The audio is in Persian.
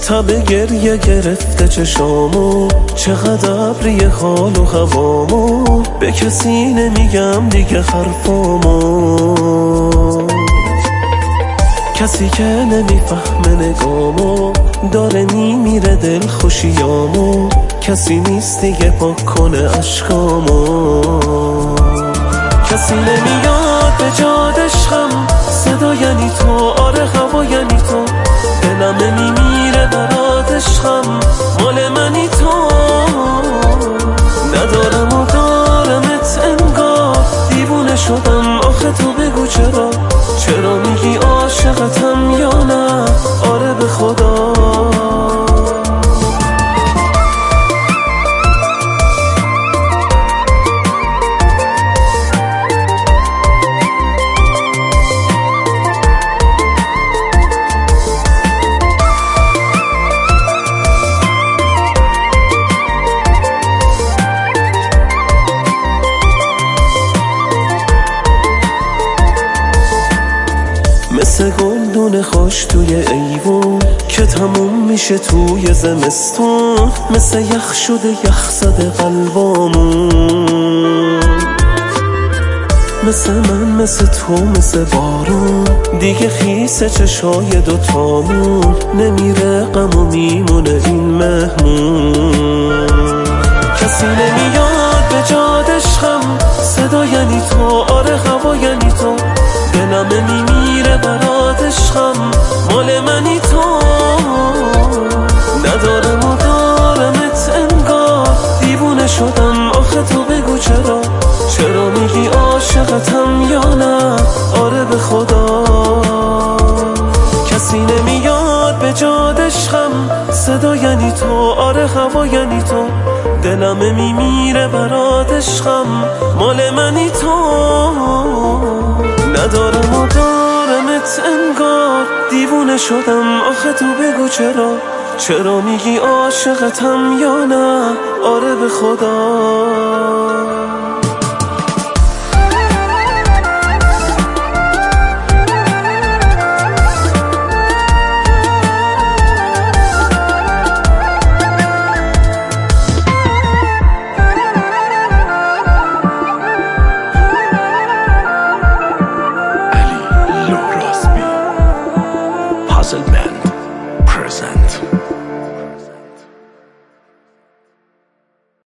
تب گریه گرفته چشامو، چقدر ابری حال و هوامو، به کسی نمیگم دیگه حرفامو. کسی که نمیفهمه نگامو، داره میمیره دل خوشیامو، کسی نیست دیگه پاک کنه عشقامو. کسی نمیاد به جاد عشقم، صدا یعنی تو، آره هوا یعنی تو، دلم نمیمیره برات عشقم، مال منی تو. ندارم و دارمت انگار، دیوونه شدم آخه تو بگو چرا، چرا میگی عاشقتم یا نه، آره به خدا. مثل گلدون خوش توی ایوون که تموم میشه توی زمستون، مثل یخ شده یخ زده قلبامون. مثل من مثل تو مثل بارون، دیگه خیسه چشای دوتامون، نمیره غم و میمونه این مهمون. کسی نمیاد به جاد عشقم، صدا یعنی تو، آره هوا یعنی تو، دلم نمیمیره برات عشقم، مال منی تو. ندارم و دارمت انگار، دیوونه شدم آخه تو بگو چرا، چرا میگی عاشقتم یا نه، آره به خدا. کسی نمیاد به جاد عشقم، صدا یعنی تو، آره هوا یعنی تو، دلم میمیره برات عشقم، مال منی تو. ندارم و دارمت انگار، دیوونه شدم آخه تو بگو چرا، چرا میگی عاشقتم یا نه، آره به خدا.